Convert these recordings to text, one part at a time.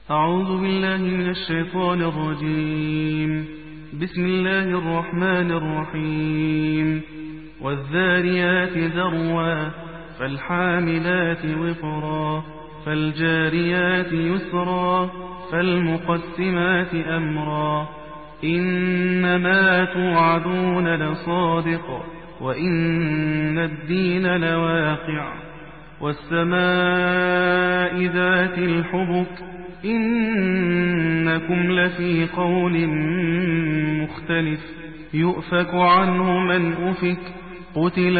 أعوذ بالله من الشيطان الرجيم. بسم الله الرحمن الرحيم. والذاريات ذروا فالحاملات وقرا فالجاريات يسرا فالمقسمات أمرا إنما توعدون لصادق وإن الدين لواقع والسماء ذات الحبك إنكم لفي قول مختلف يؤفك عنه من أفك قتل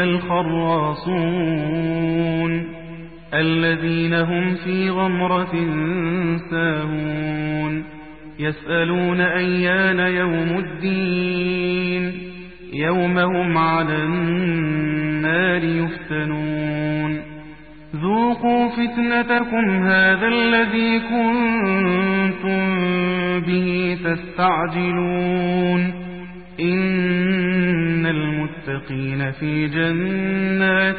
الخراصون الذين هم في غمرة ساهون يسألون أيان يوم الدين يوم هم على النار يفتنون ذوقوا فتنتكم هذا الذي كنتم به تستعجلون إن المتقين في جنات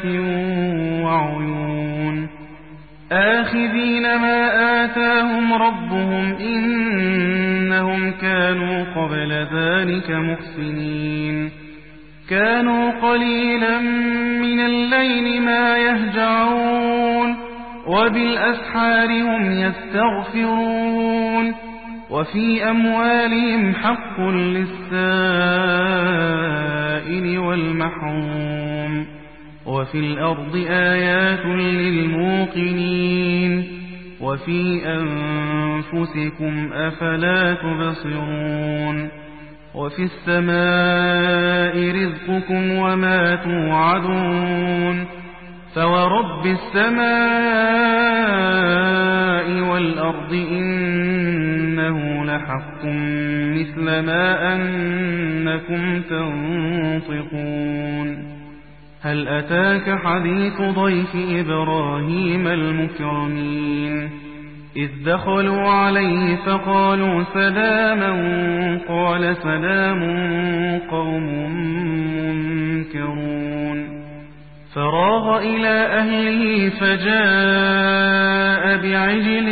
وعيون آخذين ما آتاهم ربهم إنهم كانوا قبل ذلك محسنين كانوا قليلا من الليل ما يهجعون وبالأسحار هم يستغفرون وفي أموالهم حق للسائل والمحروم وفي الأرض آيات للموقنين وفي أنفسكم أفلا تبصرون وفي السماء رزقكم وما توعدون فورب السماء والأرض إنه لحق مثل ما أنكم تنطقون هل أتاك حديث ضيف إبراهيم المكرمين إذ دخلوا عليه فقالوا سلاما قال سلام قوم منكرون فراغ إلى أهله فجاء بعجل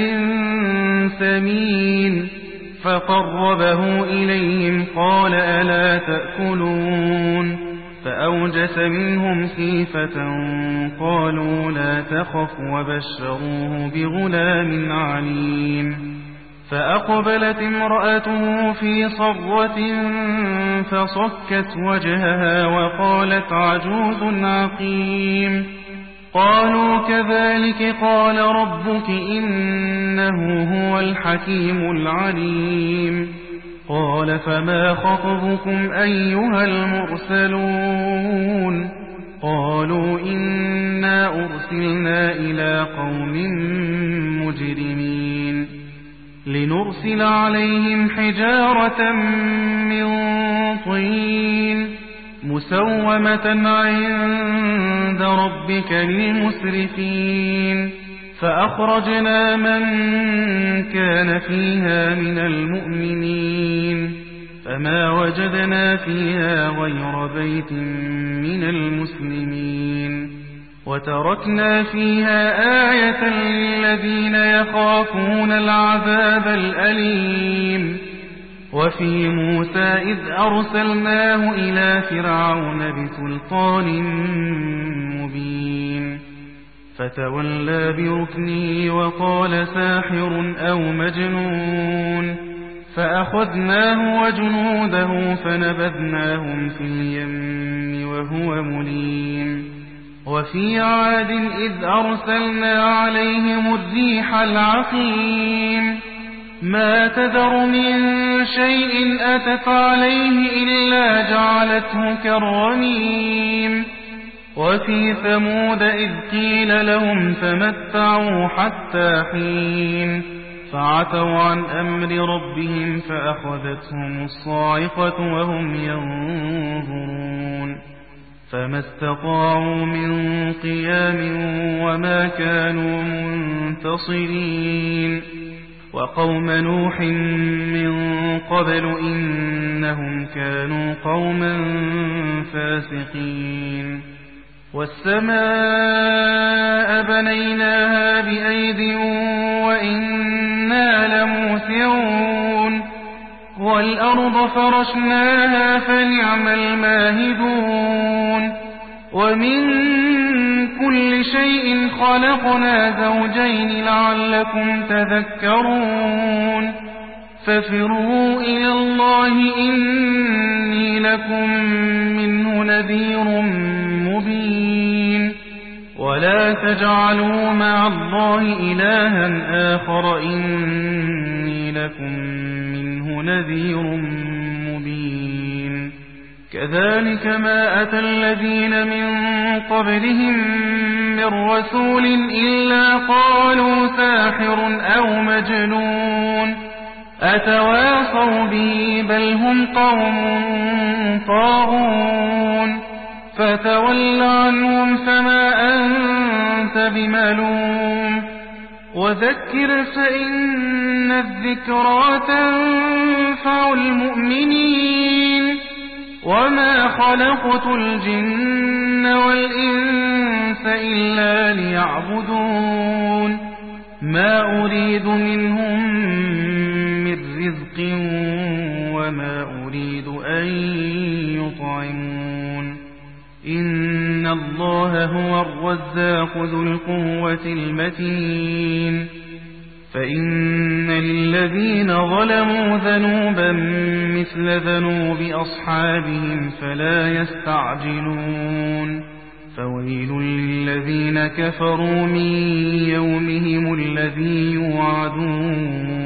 سمين فقربه إليهم قال ألا تأكلون فأوجس منهم خيفة قالوا لا تخف وبشروه بغلام عليم فأقبلت امرأته في صرة فصكت وجهها وقالت عجوز عقيم قالوا كذلك قال ربك إنه هو الحكيم العليم قال فما خطبكم أيها المرسلون قالوا إنا أرسلنا إلى قوم مجرمين لنرسل عليهم حجارة من طين مسومة عند ربك للمسرفين فأخرجنا من كان فيها من المؤمنين فما وجدنا فيها غير بيت من المسلمين وتركنا فيها آية للذين يخافون العذاب الأليم وفي موسى إذ أرسلناه إلى فرعون بسلطان مبين فتولى بركنه وقال ساحر أو مجنون فأخذناه وجنوده فنبذناهم في اليم وهو مليم وفي عاد إذ أرسلنا عليهم الريح العقيم ما تذر من شيء أتت عليه إلا جعلته كالرميم وفي ثمود إذ قيل لهم تمتعوا حتى حين فعتوا عن أمر ربهم فأخذتهم الصاعقة وهم ينظرون فما استطاعوا من قيام وما كانوا منتصرين وقوم نوح من قبل إنهم كانوا قوما فاسقين والسماء بنيناها بأيد وإنا ناسعون والأرض فرشناها فنعم الماهدون ومن كل شيء خلقنا زوجين لعلكم تذكرون ففروا إلى الله إني لكم منه نذير مبين ولا تجعلوا مع الله إلها آخر إني لكم منه نذير مبين كذلك ما أتى الذين من قبلهم من رسول إلا قالوا ساحر أو مجنون أتواصوا به بل هم قوم طاغون فتول عنهم فما أنت بملوم وذكر فإن الذكرى تنفع المؤمنين وما خلقت الجن والإنس إلا ليعبدون ما أريد منهم من رزق وما أريد أن يطعمون إن الله هو الرزاق ذو القوة المتين فإن للذين ظلموا ذنوبا مثل ذنوب أصحابهم فلا يستعجلون فويل للذين كفروا من يومهم الذي يوعدون